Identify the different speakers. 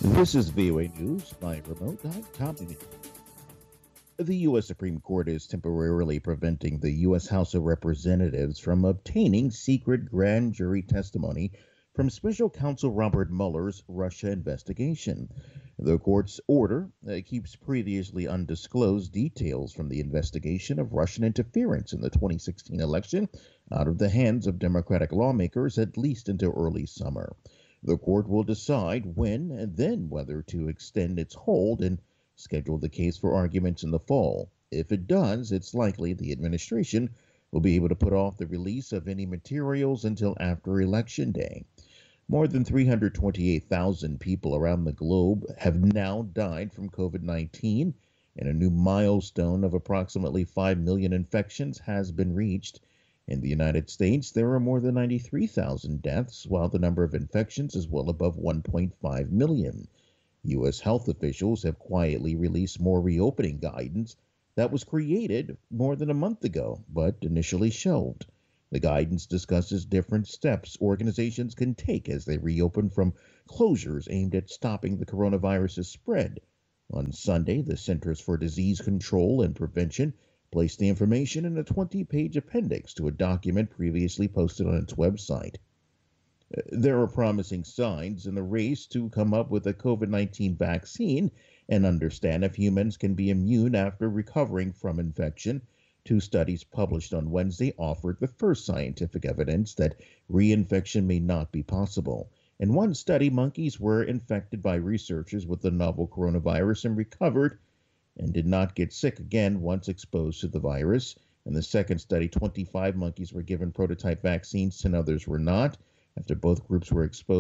Speaker 1: This is VOA News by remote. I'm Tommy. The U.S. Supreme Court is temporarily preventing the U.S. House of Representatives from obtaining secret grand jury testimony from Special Counsel Robert Mueller's Russia investigation. The court's order keeps previously undisclosed details from the investigation of Russian interference in the 2016 election out of the hands of Democratic lawmakers at least until early summer. The court will decide when and then whether to extend its hold and schedule the case for arguments in the fall. If it does, it's likely the administration will be able to put off the release of any materials until after Election Day. More than 328,000 people around the globe have now died from COVID 19, and a new milestone of approximately 5 million infections has been reached. In the United States, there are more than 93,000 deaths, while the number of infections is well above 1.5 million. U.S. health officials have quietly released more reopening guidance that was created more than a month ago, but initially shelved. The guidance discusses different steps organizations can take as they reopen from closures aimed at stopping the coronavirus's spread. On Sunday, the Centers for Disease Control and Prevention placed the information in a 20-page appendix to a document previously posted on its website. There are promising signs in the race to come up with a COVID 19 vaccine and understand if humans can be immune after recovering from infection. Two studies published on Wednesday offered the first scientific evidence that reinfection may not be possible. In one study, monkeys were infected by researchers with the novel coronavirus and recovered and did not get sick again once exposed to the virus. In the second study, 25 monkeys were given prototype vaccines, 10 others were not. After both groups were exposed,